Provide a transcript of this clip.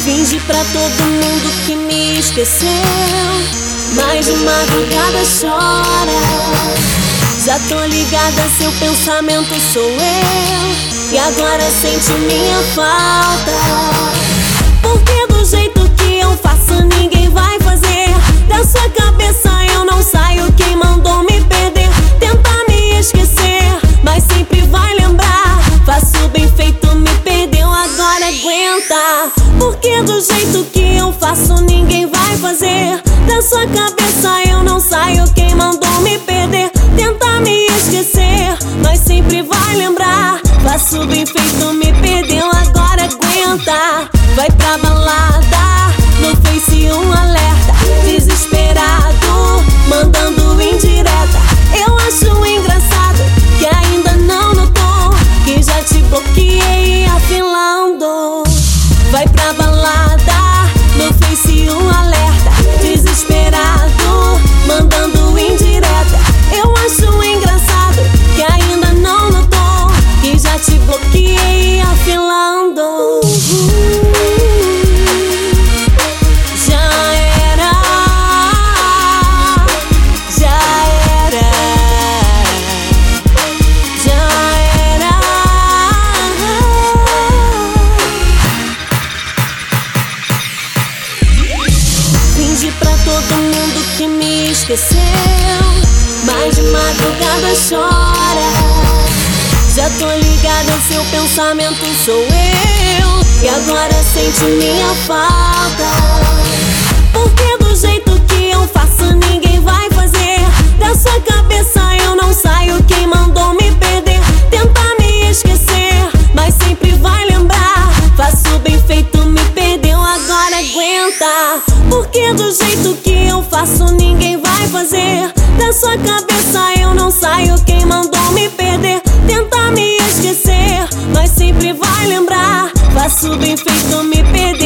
Finge pra todo mundo que me esqueceu, mas de madrugada chora. Já tô ligada, seu pensamento sou eu, e agora sente minha falta. Porque do jeito que eu faço ninguém vai fazer. Da sua cabeça eu não saio, quem mandou me perder? Tenta me esquecer, mas sempre vai lembrar. Faço bem feito, me perdeu, agora aguenta. Porque do jeito que eu faço ninguém vai fazer. Da sua cabeça eu não saio, quem mandou me perder? Tenta me esquecer, mas sempre vai lembrar. Faço bem feito, me perdeu, agora aguenta. Vai pra balada, no Face um alerta, desesperado, mandando indireta. Eu acho engraçado que ainda não notou que já te bloqueei afilando. Vai pra balada, no Face um alerta, desesperado, mandando indireta. Eu acho engraçado que ainda não notou que já te bloqueei afilando. Já era, já era, já era. Finge pra todo mundo que me esqueceu, mas de madrugada chora. Já tô ligada, seu pensamento sou eu, e agora sente minha falta. Porque do jeito que eu faço ninguém vai fazer. Da sua cabeça eu não saio, quem mandou me perder? Tenta me esquecer, mas sempre vai lembrar. Faço bem feito, me perdeu, agora aguenta. Porque do jeito que eu faço ninguém vai fazer. Da sua cabeça eu não saio, quem mandou me perder? Tenta me esquecer, mas sempre vai lembrar. Faço bem feito, me perder.